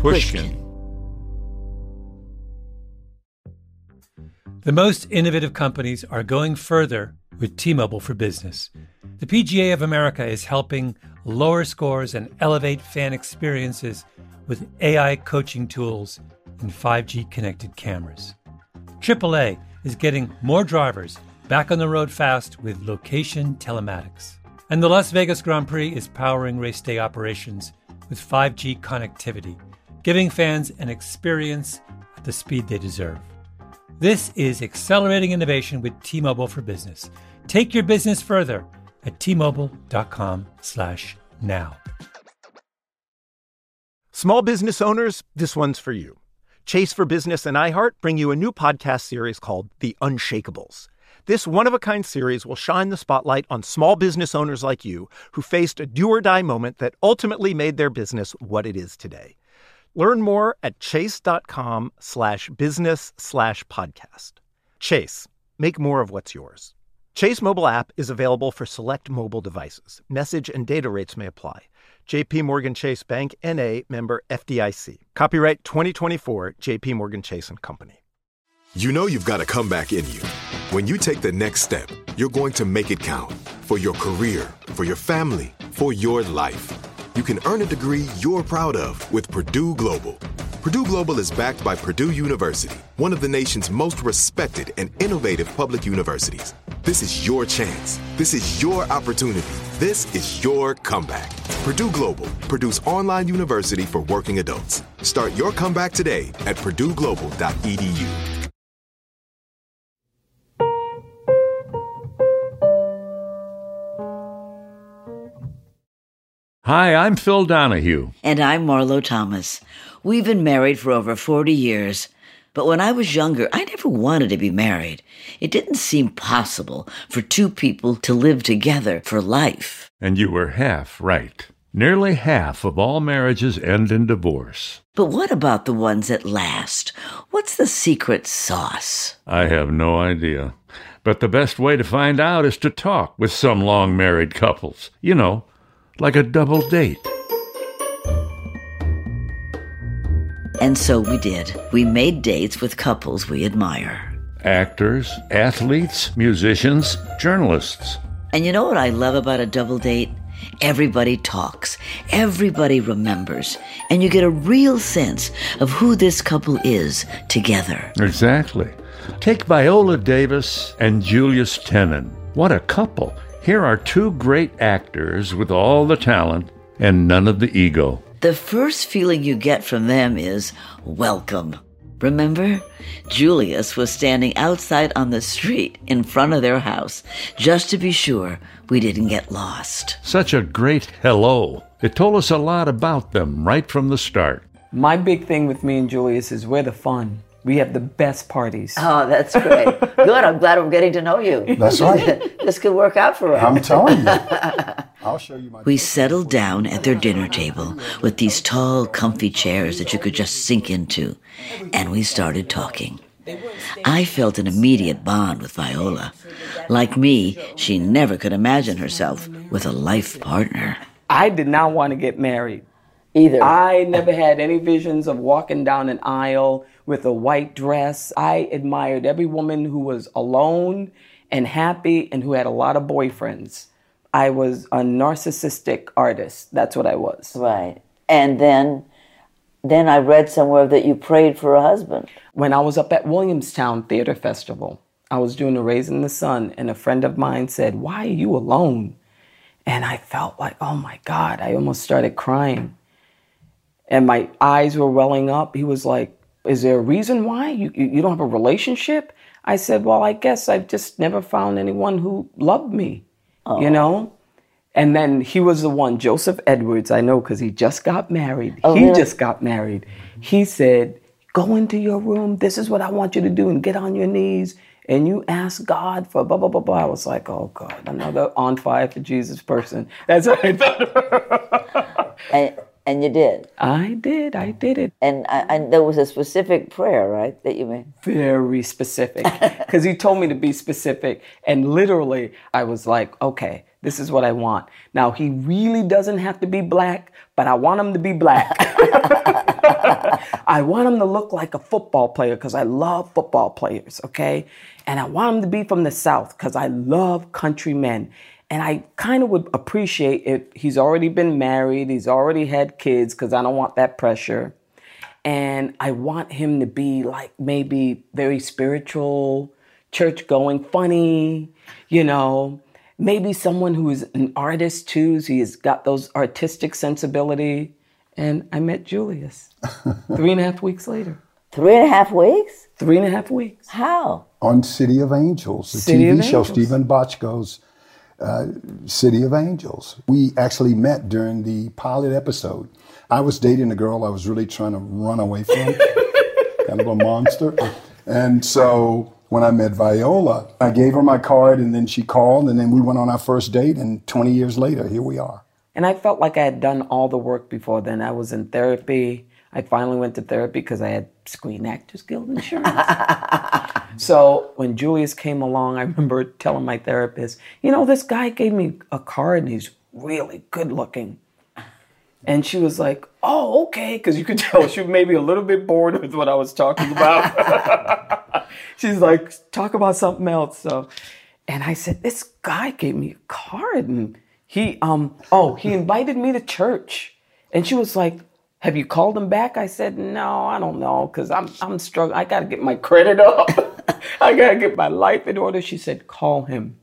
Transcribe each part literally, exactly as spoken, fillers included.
Pushkin. The most innovative companies are going further with T-Mobile for Business. The P G A of America is helping lower scores and elevate fan experiences with A I coaching tools and five G connected cameras. triple A is getting more drivers back on the road fast with location telematics. And the Las Vegas Grand Prix is powering race day operations with five G connectivity, giving fans an experience at the speed they deserve. This is accelerating innovation with T-Mobile for Business. Take your business further at T-Mobile.com slash now. Small business owners, this one's for you. Chase for Business and iHeart bring you a new podcast series called The Unshakables. This one-of-a-kind series will shine the spotlight on small business owners like you who faced a do-or-die moment that ultimately made their business what it is today. Learn more at chase.com slash business slash podcast. Chase, make more of what's yours. Chase mobile app is available for select mobile devices. Message and data rates may apply. J P Morgan Chase Bank, N A, member F D I C. Copyright twenty twenty-four, J P Morgan Chase and Company. You know you've got a comeback in you. When you take the next step, you're going to make it count. For your career, for your family, for your life. You can earn a degree you're proud of with Purdue Global. Purdue Global is backed by Purdue University, one of the nation's most respected and innovative public universities. This is your chance. This is your opportunity. This is your comeback. Purdue Global, Purdue's online university for working adults. Start your comeback today at purdue global dot e d u. Hi, I'm Phil Donahue. And I'm Marlo Thomas. We've been married for over forty years. But when I was younger, I never wanted to be married. It didn't seem possible for two people to live together for life. And you were half right. Nearly half of all marriages end in divorce. But what about the ones that last? What's the secret sauce? I have no idea. But the best way to find out is to talk with some long-married couples. You know, like a double date. And so we did. We made dates with couples we admire. Actors, athletes, musicians, journalists. And you know what I love about a double date? Everybody talks. Everybody remembers. And you get a real sense of who this couple is together. Exactly. Take Viola Davis and Julius Tenen. What a couple. Here are two great actors with all the talent and none of the ego. The first feeling you get from them is welcome. Remember? Julius was standing outside on the street in front of their house just to be sure we didn't get lost. Such a great hello. It told us a lot about them right from the start. My big thing with me and Julius is we're the fun. We have the best parties. Oh, that's great. Good. I'm glad I'm getting to know you. That's right. This could work out for us. I'm telling you. I'll show you my... We settled down at their dinner table with these tall, comfy chairs that you could just sink into, and we started talking. I felt an immediate bond with Viola. Like me, she never could imagine herself with a life partner. I did not want to get married. Either. I never had any visions of walking down an aisle with a white dress. I admired every woman who was alone and happy and who had a lot of boyfriends. I was a narcissistic artist. That's what I was. Right. And then, then I read somewhere that you prayed for a husband. When I was up at Williamstown Theater Festival, I was doing a Raising the Sun, and a friend of mine said, "Why are you alone?" And I felt like, oh my God, I almost started crying. And my eyes were welling up. He was like, "Is there a reason why? You, you don't have a relationship?" I said, "Well, I guess I've just never found anyone who loved me, oh. you know?" And then he was the one, Joseph Edwards, I know because he just got married. Oh, he really? just got married. He said, "Go into your room. This is what I want you to do, and get on your knees. And you ask God for blah, blah, blah, blah." I was like, oh, God, another on fire for Jesus person. That's what I thought. and, and you did? I did. I did it. And, I, and there was a specific prayer, right, that you made? Very specific. Because he told me to be specific. And literally, I was like, okay, this is what I want. Now, he really doesn't have to be black, but I want him to be black. I want him to look like a football player because I love football players, okay? And I want him to be from the South because I love country men. And I kind of would appreciate if he's already been married, he's already had kids because I don't want that pressure. And I want him to be like maybe very spiritual, church-going, funny, you know, maybe someone who is an artist too. So he's got those artistic sensibility. And I met Julius three and a half weeks later. Three and a half weeks? Three and a half weeks. How? On City of Angels, the City T V of show, Angels. Stephen Bochco's uh, City of Angels. We actually met during the pilot episode. I was dating a girl I was really trying to run away from, kind of a monster. And so when I met Viola, I gave her my card, and then she called, and then we went on our first date, and twenty years later, here we are. And I felt like I had done all the work before then. I was in therapy. I finally went to therapy because I had Screen Actors Guild insurance. So when Julius came along, I remember telling my therapist, you know, this guy gave me a card and he's really good looking. And she was like, oh, okay, because you could tell she was maybe a little bit bored with what I was talking about. She's like, talk about something else. So, and I said, this guy gave me a card, and he, um, oh, he invited me to church. And she was like, have you called him back? I said, no, I don't know, because I'm, I'm struggling. I got to get my credit up. I got to get my life in order. She said, call him.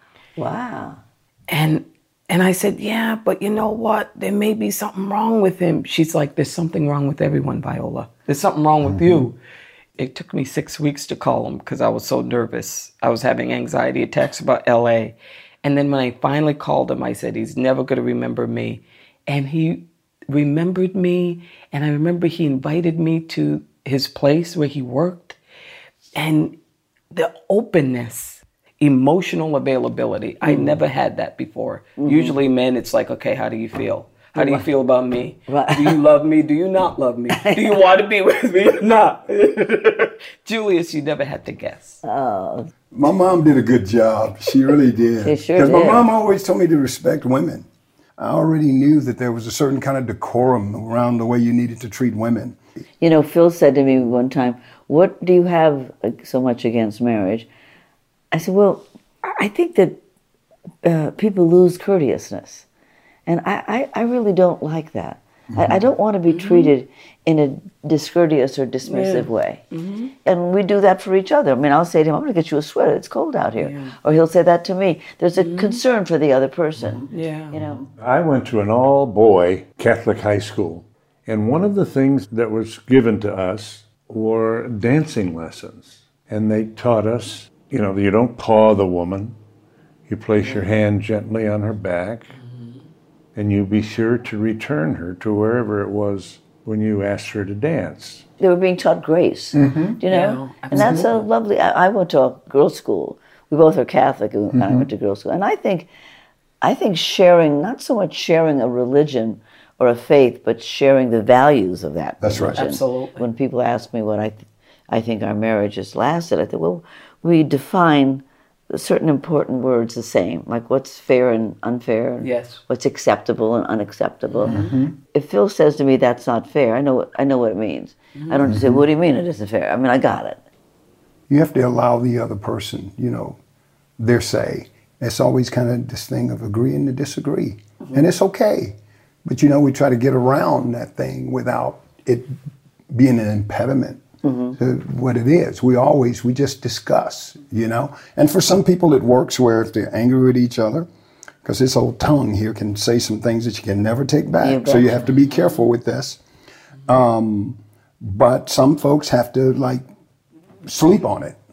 Wow. And And I said, yeah, but you know what? There may be something wrong with him. She's like, there's something wrong with everyone, Viola. There's something wrong with mm-hmm. you. It took me six weeks to call him because I was so nervous. I was having anxiety attacks about L A. And then when I finally called him, I said, he's never going to remember me. And he remembered me. And I remember he invited me to his place where he worked. And the openness, emotional availability. Mm. I never had that before. Mm-hmm. Usually men, it's like, okay, how do you feel? How do you feel about me? Right. Do you love me? Do you not love me? Do you want to be with me or not? Julius, you never had to guess. Oh. My mom did a good job. She really did. She sure Because did. my mom always told me to respect women. I already knew that there was a certain kind of decorum around the way you needed to treat women. You know, Phil said to me one time, what do you have so much against marriage? I said, well, I think that uh, people lose courteousness. And I, I, I really don't like that. Mm-hmm. I, I don't want to be treated in a discourteous or dismissive yeah. way. Mm-hmm. And we do that for each other. I mean, I'll say to him, I'm going to get you a sweater. It's cold out here. Yeah. Or he'll say that to me. There's a mm-hmm. concern for the other person. Yeah. You know. I went to an all-boy Catholic high school. And one of the things that was given to us were dancing lessons. And they taught us, you know, you don't paw the woman. You place your hand gently on her back. And you be sure to return her to wherever it was when you asked her to dance. They were being taught grace, mm-hmm. you know? Yeah, and that's a lovely, I, I went to a girls' school. We both are Catholic, and mm-hmm. I went to girls' school. And I think, I think sharing, not so much sharing a religion or a faith, but sharing the values of that That's religion. right. Absolutely. When people ask me what I, th- I think our marriage has lasted, I think, well, we define certain important words the same, like what's fair and unfair, and yes. what's acceptable and unacceptable. Mm-hmm. If Phil says to me that's not fair, I know what, I know what it means. Mm-hmm. I don't just say, what do you mean it isn't fair? I mean, I got it. You have to allow the other person, you know, their say. It's always kind of this thing of agreeing to disagree. Mm-hmm. And it's okay. But, you know, we try to get around that thing without it being an impediment. Mm-hmm. To what it is. We always, we just discuss, you know. And for some people it works where if they're angry with each other, because this old tongue here can say some things that you can never take back. So you have to be careful with this. Um, but some folks have to like sleep on it.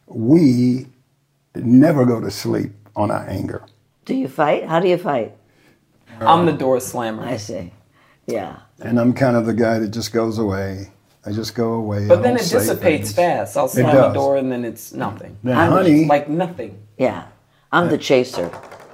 We never go to sleep on our anger. Do you fight? How do you fight? I'm the door slammer. I see. Yeah. And I'm kind of the guy that just goes away. I just go away. But then it dissipates fast. I'll slam the door and then it's nothing. Now, honey. Like nothing. Yeah. I'm the chaser.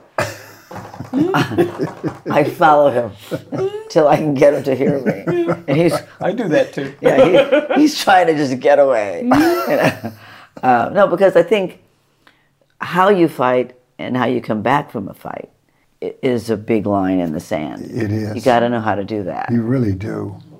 I follow him till I can get him to hear me. And he's. I do that too. Yeah, he, he's trying to just get away. You know? uh, no, because I think how you fight and how you come back from a fight is a big line in the sand. It is. You got to know how to do that. You really do.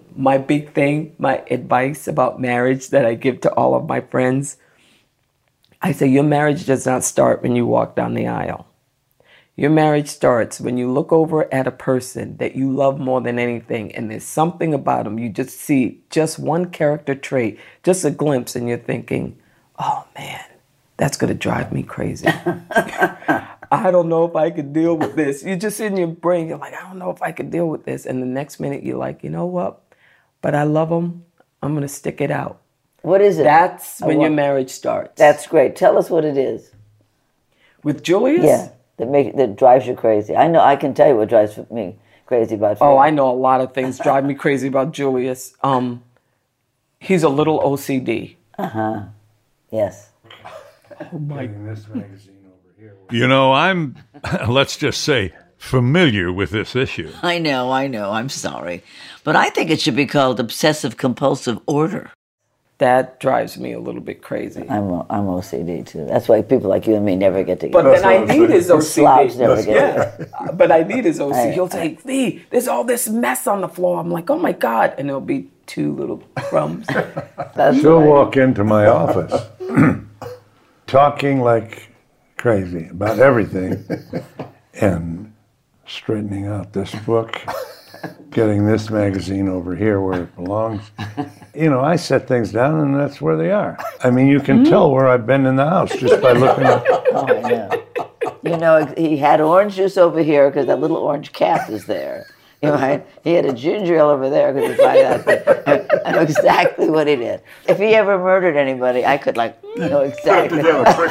My big thing, my advice about marriage that I give to all of my friends, I say your marriage does not start when you walk down the aisle. Your marriage starts when you look over at a person that you love more than anything, and there's something about them. You just see just one character trait, just a glimpse, and you're thinking, oh man, that's going to drive me crazy. I don't know if I could deal with this. You're just in your brain, you're like, I don't know if I could deal with this. And the next minute you're like, you know what? But I love them. I'm going to stick it out. What is it? That's when want, your marriage starts. That's great. Tell us what it is. With Julius? Yeah, that make, that drives you crazy. I know, I can tell you what drives me crazy about you. Oh, I know a lot of things drive me crazy about Julius. Um, he's a little O C D. Uh-huh. Yes. Oh my. You know, I'm, let's just say, familiar with this issue. I know, I know, I'm sorry. But I think it should be called obsessive-compulsive order. That drives me a little bit crazy. I'm I'm O C D too. That's why people like you and me never get together. But then I need his O C D. Slobs never get together. Yeah, but I need his O C D. I- He'll say, V, there's all this mess on the floor. I'm like, oh my God. And there'll be two little crumbs. That's She'll right. walk into my office talking like crazy about everything and straightening out this book, getting this magazine over here where it belongs. You know, I set things down and that's where they are. I mean, you can tell where I've been in the house just by looking at Oh, I know. You know, he had orange juice over here because that little orange cap is there. You know, right? He had a ginger ale over there because he find out that I know exactly what he did. If he ever murdered anybody, I could like know exactly.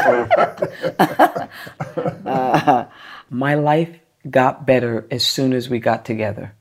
uh, my life got better as soon as we got together.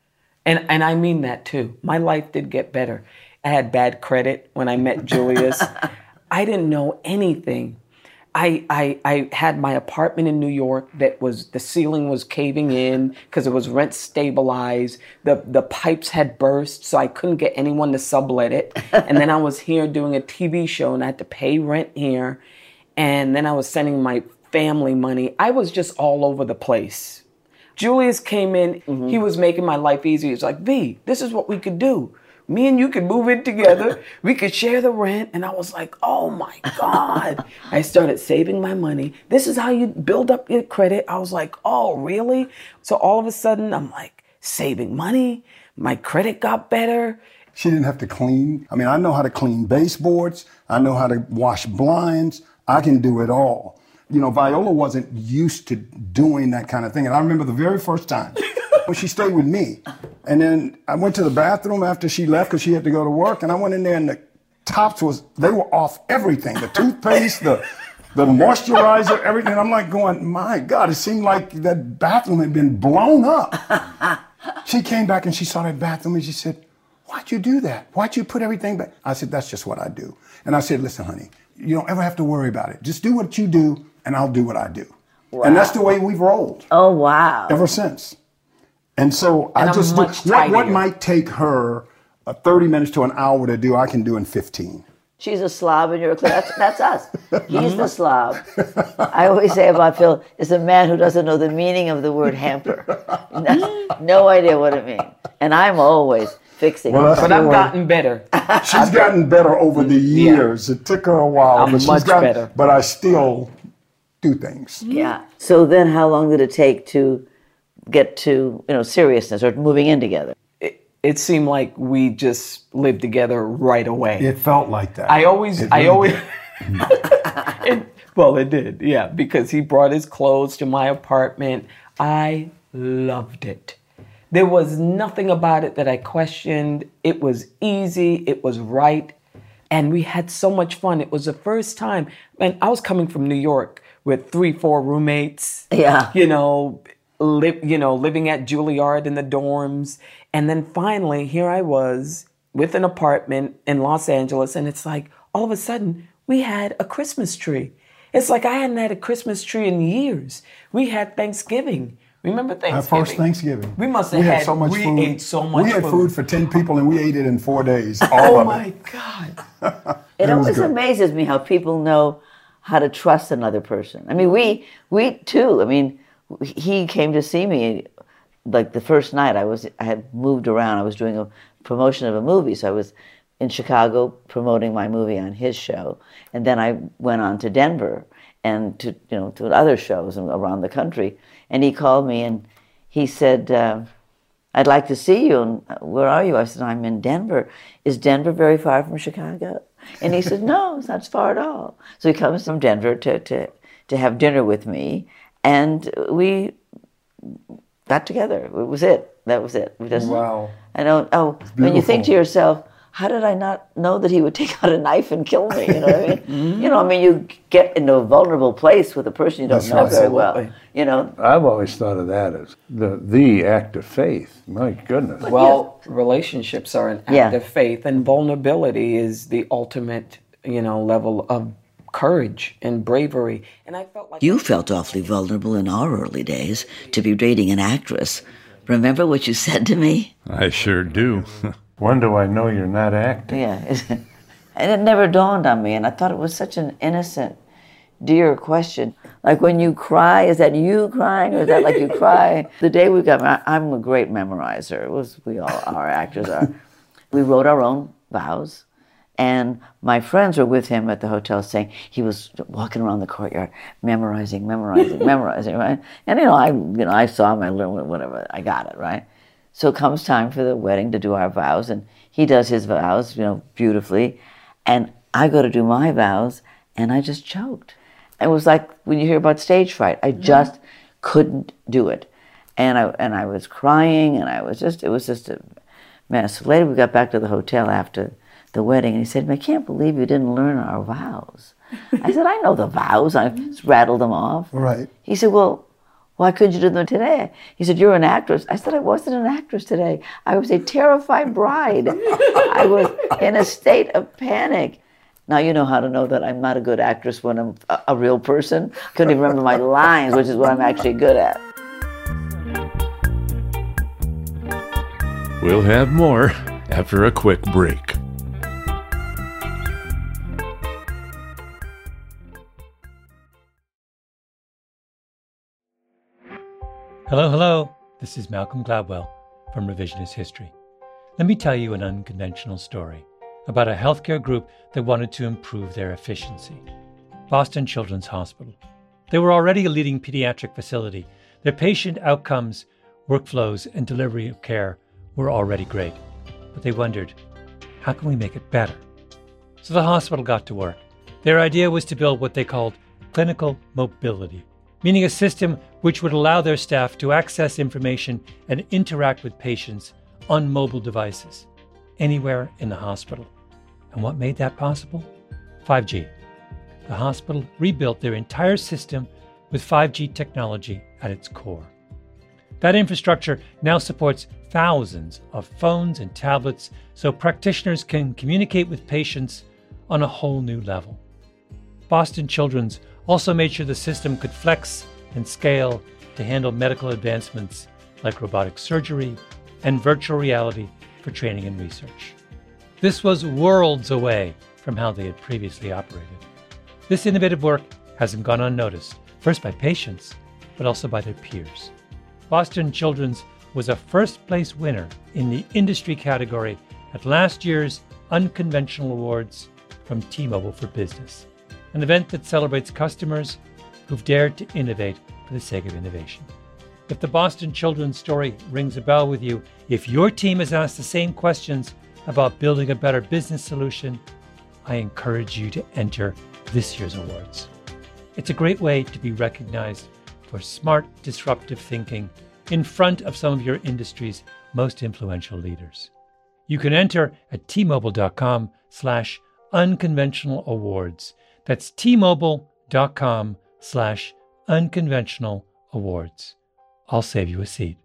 And and I mean that too. My life did get better. I had bad credit when I met Julius. I didn't know anything. I, I I had my apartment in New York that was, the ceiling was caving in because it was rent stabilized. The the pipes had burst, so I couldn't get anyone to sublet it. And then I was here doing a T V show and I had to pay rent here. And then I was sending my family money. I was just all over the place. Julius came in, mm-hmm. He was making my life easy. He was like, V, this is what we could do. Me and you could move in together. We could share the rent. And I was like, oh my God. I started saving my money. This is how you build up your credit. I was like, oh, really? So all of a sudden, I'm like saving money. My credit got better. She didn't have to clean. I mean, I know how to clean baseboards. I know how to wash blinds. I can do it all. You know, Viola wasn't used to doing that kind of thing. And I remember the very first time when she stayed with me. And then I went to the bathroom after she left because she had to go to work. And I went in there and the tops was, they were off everything. The toothpaste, the the moisturizer, everything. I'm like going, my God, it seemed like that bathroom had been blown up. She came back and she saw that bathroom and she said, why'd you do that? Why'd you put everything back? I said, that's just what I do. And I said, listen, honey, you don't ever have to worry about it. Just do what you do and I'll do what I do. Wow. And that's the way we've rolled. Oh, wow. Ever since. And so and I I'm just do much what, what tidier. might take her uh, thirty minutes to an hour to do, I can do in fifteen. She's a slob and you're a that's, that's us. He's the slob. I always say about Phil, is a man who doesn't know the meaning of the word hamper. No, no idea what it means. And I'm always fixing Well, it. But I've gotten better. She's gotten better over the years. Yeah. It took her a while, I'm but she's much gotten, better. But I still do things. Yeah. So then how long did it take to get to, you know, seriousness or moving in together? It, it seemed like we just lived together right away. It felt like that. I always, It I really always, did. it, well, it did, yeah, because he brought his clothes to my apartment. I loved it. There was nothing about it that I questioned. It was easy, it was right, and we had so much fun. It was the first time, and I was coming from New York with three, four roommates. Yeah. You know, li- you know, living at Juilliard in the dorms. And then finally, here I was with an apartment in Los Angeles, and it's like, all of a sudden, we had a Christmas tree. It's like I hadn't had a Christmas tree in years. We had Thanksgiving. Remember Thanksgiving? Our first Thanksgiving. We must have we had, had so much we food. ate so much We had food. food for ten people and we ate it in four days. All Oh of my it. God. It, It was always good. amazes me how people know how to trust another person. I mean, we we too. I mean, he came to see me like the first night. I was I had moved around. I was doing a promotion of a movie. So I was in Chicago promoting my movie on his show, and then I went on to Denver and to you know to other shows around the country. And he called me and he said, uh, "I'd like to see you." And where are you? I said, "I'm in Denver." "Is Denver very far from Chicago?" And he said, "No, it's not far at all." So he comes from Denver to to to have dinner with me, and we got together. It was it. That was it. We just, wow. I know. Oh, when you think to yourself, how did I not know that he would take out a knife and kill me? You know what I mean? mm-hmm. You know, I mean, you get into a vulnerable place with a person you don't That's know right. very well. You know, I've always thought of that as the the act of faith. My goodness. Well, yes. relationships are an act yeah. of faith, and vulnerability is the ultimate, you know, level of courage and bravery. And I felt like you felt awfully vulnerable in our early days to be dating an actress. Remember what you said to me? I sure do. When do I know you're not acting? Yeah. And it never dawned on me, and I thought it was such an innocent, dear question. Like when you cry, is that you crying, or is that like you cry? The day we got married, I'm a great memorizer. It was, we all, our actors are. We wrote our own vows. And my friends were with him at the hotel saying he was walking around the courtyard, memorizing, memorizing, memorizing, right? And, you know, I you know, I saw him, I learned whatever, I got it, right? So it comes time for the wedding to do our vows, and he does his vows, you know, beautifully. And I go to do my vows, and I just choked. It was like when you hear about stage fright, I just couldn't do it. And I and I was crying, and I was just, it was just a mess. So later we got back to the hotel after the wedding, and he said, "I can't believe you didn't learn our vows." I said, "I know the vows. I just rattled them off." Right. He said, "Well, why couldn't you do them today?" He said, "You're an actress." I said, "I wasn't an actress today. I was a terrified bride. I was in a state of panic." Now you know how to know that I'm not a good actress when I'm a, a real person. I couldn't even remember my lines, which is what I'm actually good at. We'll have more after a quick break. Hello, hello. This is Malcolm Gladwell from Revisionist History. Let me tell you an unconventional story about a healthcare group that wanted to improve their efficiency. Boston Children's Hospital. They were already a leading pediatric facility. Their patient outcomes, workflows, and delivery of care were already great. But they wondered, how can we make it better? So the hospital got to work. Their idea was to build what they called clinical mobility, meaning a system which would allow their staff to access information and interact with patients on mobile devices, anywhere in the hospital. And what made that possible? five G. The hospital rebuilt their entire system with five G technology at its core. That infrastructure now supports thousands of phones and tablets so practitioners can communicate with patients on a whole new level. Boston Children's also made sure the system could flex and scale to handle medical advancements like robotic surgery and virtual reality for training and research. This was worlds away from how they had previously operated. This innovative work hasn't gone unnoticed, first by patients, but also by their peers. Boston Children's was a first-place winner in the industry category at last year's Unconventional Awards from T-Mobile for Business, an event that celebrates customers who've dared to innovate for the sake of innovation. If the Boston Children's story rings a bell with you, if your team has asked the same questions about building a better business solution, I encourage you to enter this year's awards. It's a great way to be recognized for smart, disruptive thinking in front of some of your industry's most influential leaders. You can enter at T-Mobile.com slash unconventional awards. That's T-Mobile.com slash unconventional awards. I'll save you a seat.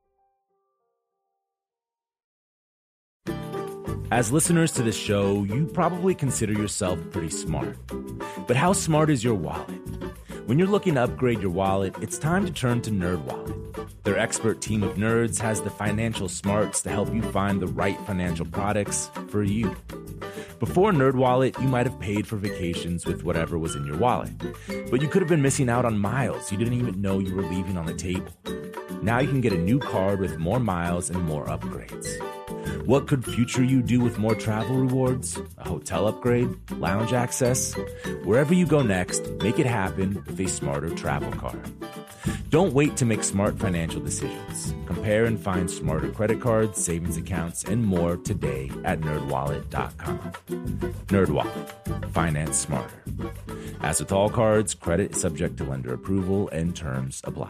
As listeners to this show, you probably consider yourself pretty smart. But how smart is your wallet? When you're looking to upgrade your wallet, it's time to turn to NerdWallet. Their expert team of nerds has the financial smarts to help you find the right financial products for you. Before NerdWallet, you might have paid for vacations with whatever was in your wallet. But you could have been missing out on miles you didn't even know you were leaving on the table. Now you can get a new card with more miles and more upgrades. What could future you do with more travel rewards? A hotel upgrade? Lounge access? Wherever you go next, make it happen with a smarter travel card. Don't wait to make smart financial decisions. Compare and find smarter credit cards, savings accounts, and more today at nerd wallet dot com. NerdWallet. Finance smarter. As with all cards, credit is subject to lender approval and terms apply.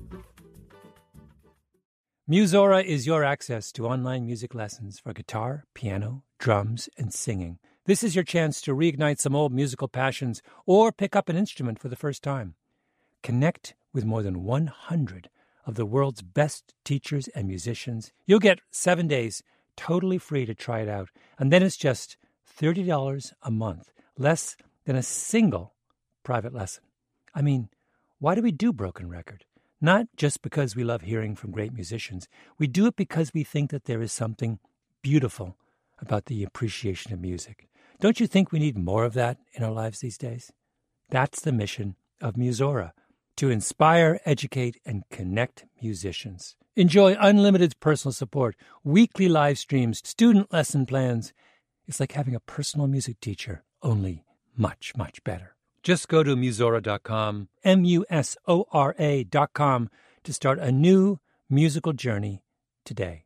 Musora is your access to online music lessons for guitar, piano, drums, and singing. This is your chance to reignite some old musical passions or pick up an instrument for the first time. Connect with more than one hundred of the world's best teachers and musicians. You'll get seven days totally free to try it out, and then it's just thirty dollars a month, less than a single private lesson. I mean, why do we do Broken Record? Not just because we love hearing from great musicians. We do it because we think that there is something beautiful about the appreciation of music. Don't you think we need more of that in our lives these days? That's the mission of Musora, to inspire, educate, and connect musicians. Enjoy unlimited personal support, weekly live streams, student lesson plans. It's like having a personal music teacher, only much, much better. Just go to musora dot com, M U S O R A dot com, to start a new musical journey today.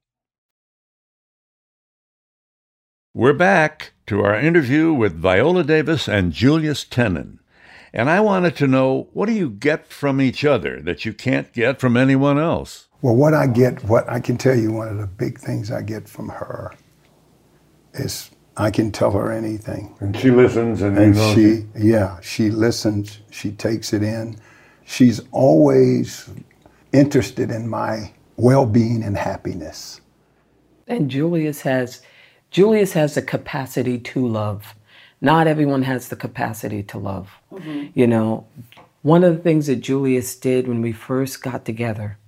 We're back to our interview with Viola Davis and Julius Tennon. And I wanted to know, what do you get from each other that you can't get from anyone else? Well, what I get, what I can tell you, one of the big things I get from her is I can tell her anything. And she listens and, and you know, she, yeah, she listens, she takes it in. She's always interested in my well-being and happiness. And Julius has, Julius has the capacity to love. Not everyone has the capacity to love. Mm-hmm. You know, one of the things that Julius did when we first got together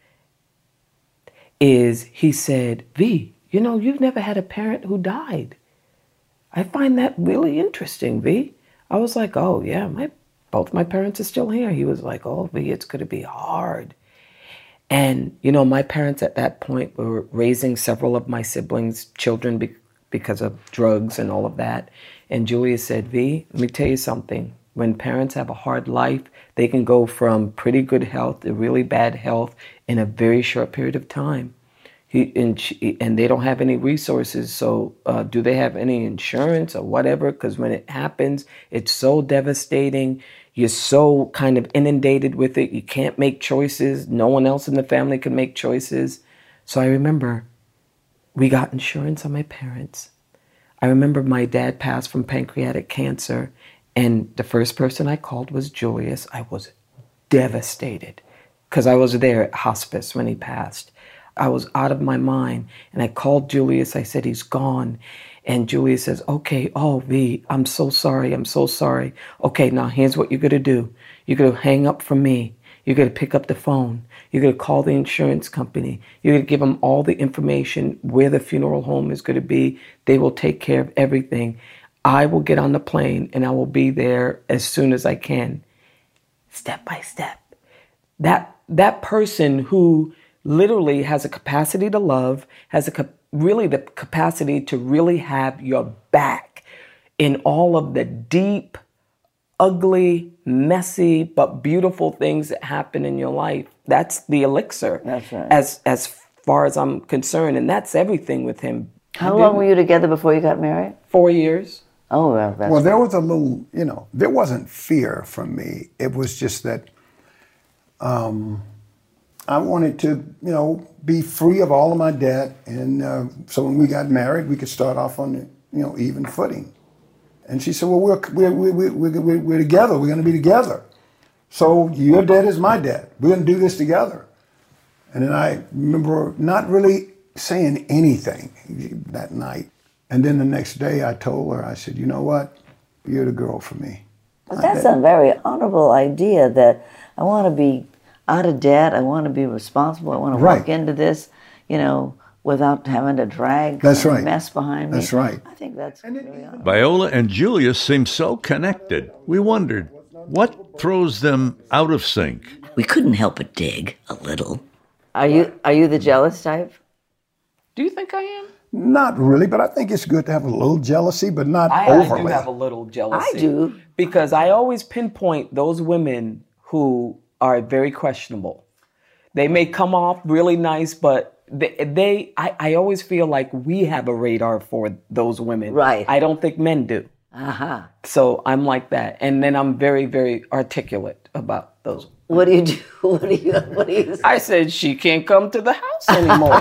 is he said, V, you know, you've never had a parent who died. I find that really interesting, V. I was like, oh, yeah, my both my parents are still here. He was like, oh, V, it's going to be hard. And, you know, my parents at that point were raising several of my siblings' children be- because of drugs and all of that. And Julius said, V, let me tell you something. When parents have a hard life, they can go from pretty good health to really bad health in a very short period of time. He, and, she, and they don't have any resources, so uh, do they have any insurance or whatever? Because when it happens, it's so devastating. You're so kind of inundated with it. You can't make choices. No one else in the family can make choices. So I remember we got insurance on my parents. I remember my dad passed from pancreatic cancer, and the first person I called was Julius. I was devastated because I was there at hospice when he passed. I was out of my mind, and I called Julius. I said, he's gone. And Julius says, okay, oh, V, I'm so sorry. I'm so sorry. Okay, now here's what you're going to do. You're going to hang up from me. You're going to pick up the phone. You're going to call the insurance company. You're going to give them all the information where the funeral home is going to be. They will take care of everything. I will get on the plane and I will be there as soon as I can. Step by step. That that person who literally has a capacity to love, has a cap- really the capacity to really have your back in all of the deep, ugly, messy, but beautiful things that happen in your life. That's the elixir. That's right. As as far as I'm concerned, and that's everything with him. How long were you together before you got married? Four years. Oh, well, that's Well, there was a little, you know, there wasn't fear from me. It was just that um, I wanted to, you know, be free of all of my debt. And uh, so when we got married, we could start off on, you know, even footing. And she said, well, we're, we're, we're, we're, we're, we're together. We're going to be together. So your debt is my debt. We're going to do this together. And then I remember not really saying anything that night. And then the next day I told her, I said, you know what? You're the girl for me. But that's a very honorable idea that I want to be out of debt. I want to be responsible. I want to Right. walk into this, you know, without having to drag That's some right. mess behind me. That's right. I think that's very honorable. Viola and Julius seem so connected. We wondered, what throws them out of sync? We couldn't help but dig a little. Are you are you the jealous type? Do you think I am? Not really, but I think it's good to have a little jealousy, but not I, overly. I do have a little jealousy. I do. Because I always pinpoint those women who are very questionable. They may come off really nice, but they, they I, I always feel like we have a radar for those women. Right. I don't think men do. Uh-huh. So I'm like that. And then I'm very, very articulate about those. What do you do? What do you, what do you say? I said, she can't come to the house anymore.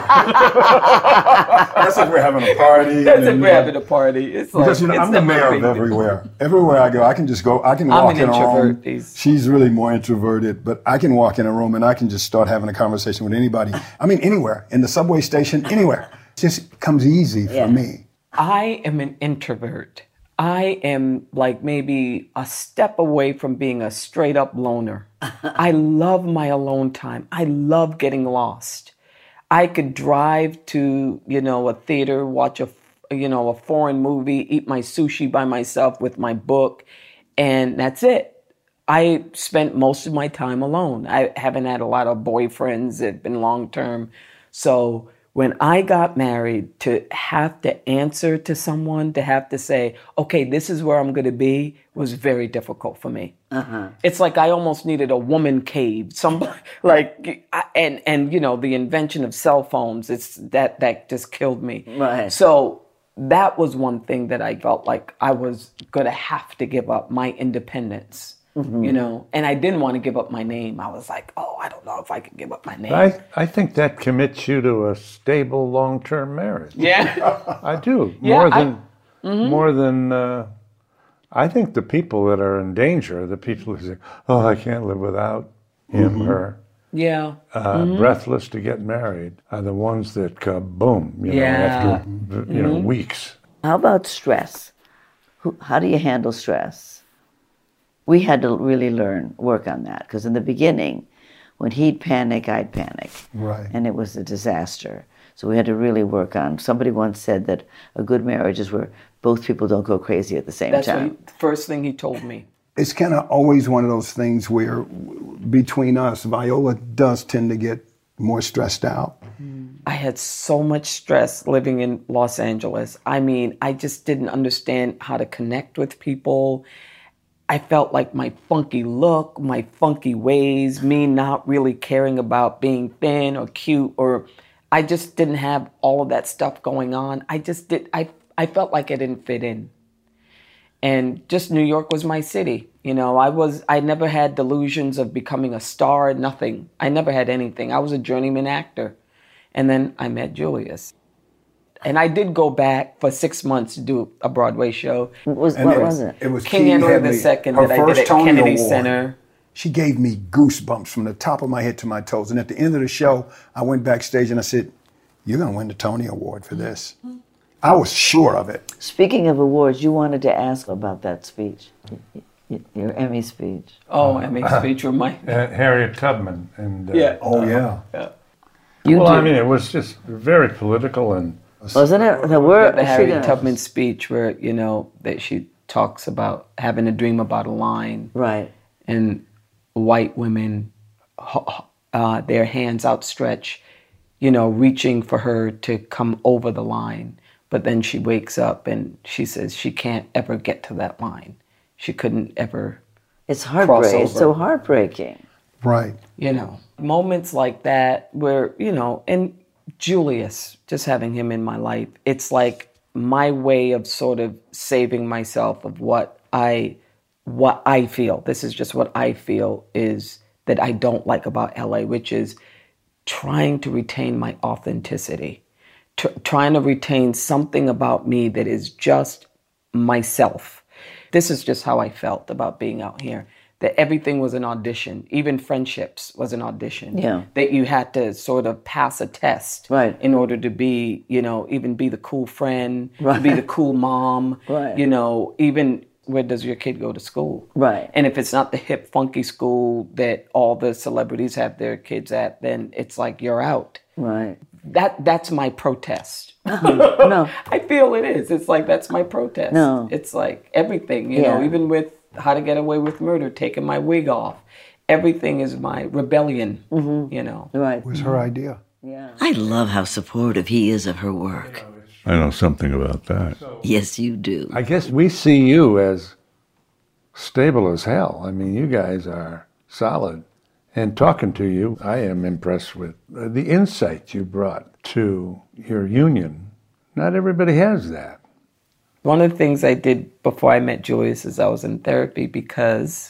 That's if we're having a party. That's if we're having a party. It's like, Because, you know, it's I'm the never a mayor big of deal. everywhere. Everywhere I go, I can just go, I can I'm walk an in a introvert. room. He's- She's really more introverted, but I can walk in a room and I can just start having a conversation with anybody. I mean, anywhere, in the subway station, anywhere. It just comes easy for Yeah. me. I am an introvert. I am like maybe a step away from being a straight up loner. I love my alone time. I love getting lost. I could drive to, you know, a theater, watch a, you know, a foreign movie, eat my sushi by myself with my book, and that's it. I spent most of my time alone. I haven't had a lot of boyfriends that have been long term. So when I got married, to have to answer to someone, to have to say, okay, this is where I'm going to be, was very difficult for me. Uh-huh. It's like I almost needed a woman cave. Somebody like, I- and and you know, the invention of cell phones. It's that that just killed me. Right. So that was one thing that I felt like I was going to have to give up, my independence. Mm-hmm. You know, and I didn't want to give up my name. I was like, oh, I don't know if I could give up my name. I, I think that commits you to a stable long-term marriage. Yeah. I do. Yeah, more I- than, more than, uh, I think the people that are in danger are the people who say, oh, I can't live without him, her. Yeah. Uh, breathless to get married are the ones that uh, boom, you know, Yeah. after, you know, weeks. How about stress? Who, how do you handle stress? We had to really learn, work on that, because in the beginning, when he'd panic, I'd panic. Right. And it was a disaster. So we had to really work on. Somebody once said that a good marriage is where both people don't go crazy at the same That's what time. he, the first thing he told me. It's kind of always one of those things where between us, Viola does tend to get more stressed out. I had so much stress living in Los Angeles. I mean, I just didn't understand how to connect with people. I felt like my funky look, my funky ways, me not really caring about being thin or cute, or I just didn't have all of that stuff going on. I just did, I, I felt like I didn't fit in. And just New York was my city. You know, I was, I never had delusions of becoming a star, nothing. I never had anything. I was a journeyman actor. And then I met Julius. And I did go back for six months to do a Broadway show. What was, And what it was it? It was King King Henry Henry, the Second her that I did first at Tony Kennedy Award. Center. She gave me goosebumps from the top of my head to my toes. And at the end of the show, I went backstage and I said, you're going to win the Tony Award for this. I was sure of it. Speaking of awards, you wanted to ask about that speech, y- y- your Emmy speech. Oh, I made speech with my... Uh, Harriet Tubman. And, uh, Yeah. Oh, yeah. You Well, did. I mean, it was just very political and Wasn't it? The word, the she Harriet didn't- Tubman speech where, you know, that she talks about having a dream about a line. Right. And white women, uh, their hands outstretched, you know, reaching for her to come over the line. But then she wakes up and she says she can't ever get to that line. She couldn't ever, It's heartbreaking. It's Crossover. so heartbreaking. Right. you know, moments like that where, you know, and Julius, just having him in my life, it's like my way of sort of saving myself of what I, what I feel. This is just what I feel is that I don't like about L A, which is trying to retain my authenticity. Tr- trying to retain something about me that is just myself. This is just how I felt about being out here. That everything was an audition. Even friendships was an audition. Yeah. That you had to sort of pass a test Right. in order to be, you know, even be the cool friend, to Right. be the cool mom. Right. You know, even where does your kid go to school? Right. And if it's not the hip, funky school that all the celebrities have their kids at, then it's like you're out. Right. That that's my protest. No. I feel it is. It's like that's my protest. No. It's like everything, you Yeah. know, even with How to Get Away with Murder, taking my wig off. Everything is my rebellion, you know. Right. It was her idea. Yeah. I love how supportive he is of her work. I know something about that. Yes, you do. I guess we see you as stable as hell. I mean, you guys are solid. And talking to you, I am impressed with the insight you brought to your union. Not everybody has that. One of the things I did before I met Julius is I was in therapy because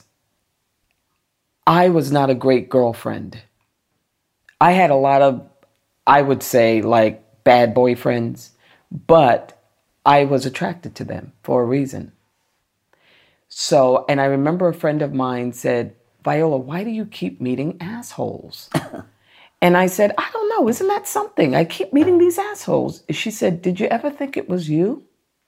I was not a great girlfriend. I had a lot of, I would say, like bad boyfriends, but I was attracted to them for a reason. So, and I remember a friend of mine said, Viola, why do you keep meeting assholes? And I said, I don't know, isn't that something? I keep meeting these assholes. She said, did you ever think it was you?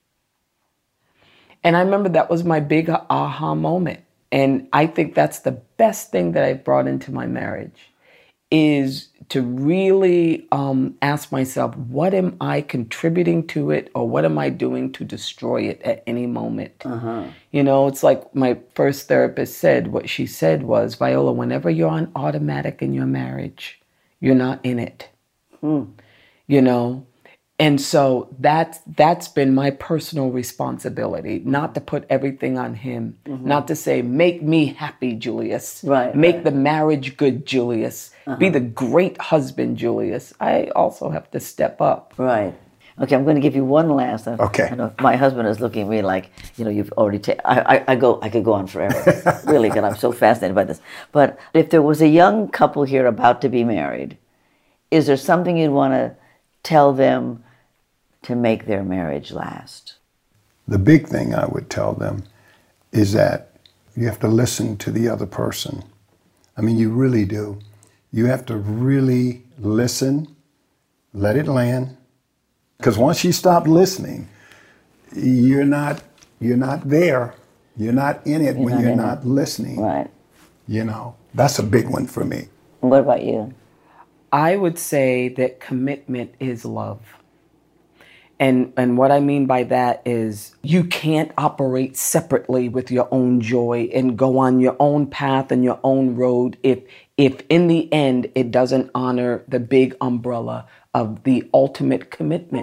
And I remember that was my big aha moment. And I think that's the best thing that I've brought into my marriage, is to really um, ask myself, what am I contributing to it, or what am I doing to destroy it at any moment? Uh-huh. You know, it's like my first therapist said, what she said was, Viola, whenever you're on automatic in your marriage, you're not in it. Hmm. You know? And so that's, that's been my personal responsibility, not to put everything on him, mm-hmm. not to say, make me happy, Julius. Right. Make right. the marriage good, Julius. Uh-huh. Be the great husband, Julius. I also have to step up. Right. Okay, I'm going to give you one last. Uh, okay. I know my husband is looking at me like, you know, you've already taken. I, I, I go. I could go on forever, really, because I'm so fascinated by this. But if there was a young couple here about to be married, is there something you'd want to tell them to make their marriage last? The big thing I would tell them is that you have to listen to the other person. I mean, you really do. You have to really listen, let it land. Because once you stop listening, you're not you're not there. You're not in it You're when not you're in not it. listening. Right. You know, that's a big one for me. What about you? I would say that commitment is love. And and what I mean by that is you can't operate separately with your own joy and go on your own path and your own road if if in the end it doesn't honor the big umbrella of the ultimate commitment.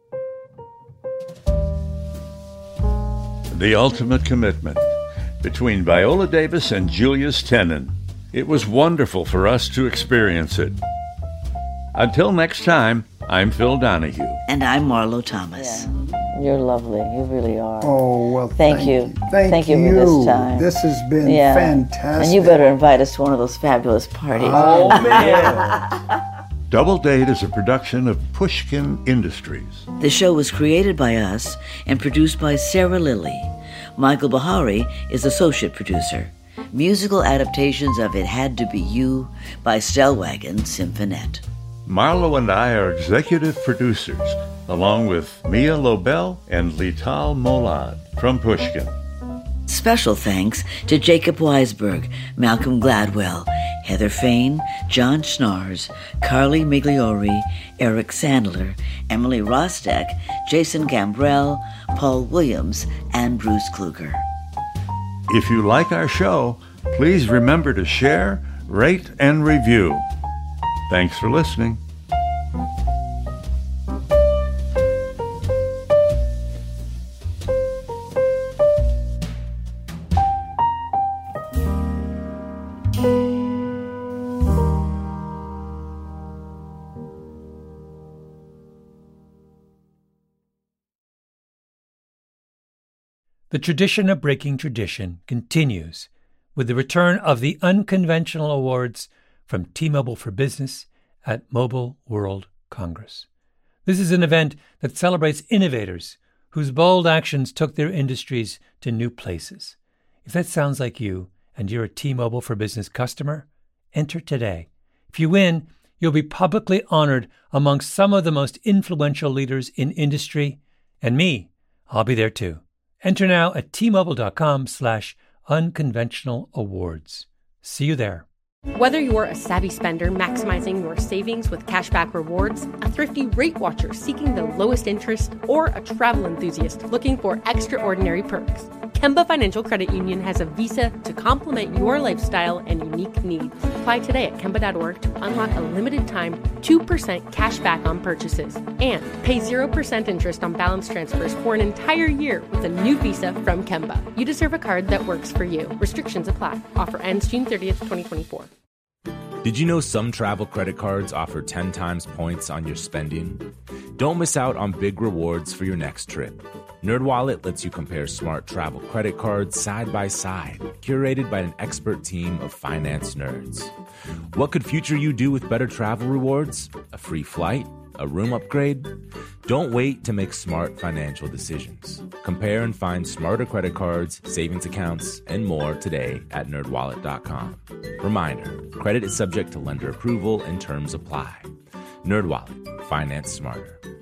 The ultimate commitment between Viola Davis and Julius Tennon. It was wonderful for us to experience it. Until next time, I'm Phil Donahue. And I'm Marlo Thomas. Yeah. You're lovely. You really are. Oh, well, thank, thank you. you. Thank, thank you. you for this time. This has been yeah. fantastic. And you better invite us to one of those fabulous parties. Oh, man. Double Date is a production of Pushkin Industries. The show was created by us and produced by Sarah Lilly. Michael Bahari is associate producer. Musical adaptations of It Had to Be You by Stellwagen Symphonette. Marlo and I are executive producers, along with Mia Lobel and Lital Molad from Pushkin. Special thanks to Jacob Weisberg, Malcolm Gladwell, Heather Fain, John Schnars, Carly Migliori, Eric Sandler, Emily Rostek, Jason Gambrell, Paul Williams, and Bruce Kluger. If you like our show, please remember to share, rate, and review. Thanks for listening. The tradition of breaking tradition continues with the return of the Unconventional Awards from T-Mobile for Business at Mobile World Congress. This is an event that celebrates innovators whose bold actions took their industries to new places. If that sounds like you and you're a T-Mobile for Business customer, enter today. If you win, you'll be publicly honored amongst some of the most influential leaders in industry, and me, I'll be there too. Enter now at T-Mobile.com slash unconventional awards. See you there. Whether you're a savvy spender maximizing your savings with cashback rewards, a thrifty rate watcher seeking the lowest interest, or a travel enthusiast looking for extraordinary perks, Kemba Financial Credit Union has a visa to complement your lifestyle and unique needs. Apply today at Kemba dot org to unlock a limited time two percent cash back on purchases and pay zero percent interest on balance transfers for an entire year with a new visa from Kemba. You deserve a card that works for you. Restrictions apply. Offer ends June thirtieth, twenty twenty-four. Did you know some travel credit cards offer ten times points on your spending? Don't miss out on big rewards for your next trip. NerdWallet lets you compare smart travel credit cards side by side, curated by an expert team of finance nerds. What could future you do with better travel rewards? A free flight? A room upgrade? Don't wait to make smart financial decisions. Compare and find smarter credit cards, savings accounts, and more today at nerd wallet dot com. Reminder, credit is subject to lender approval and terms apply. NerdWallet, finance smarter.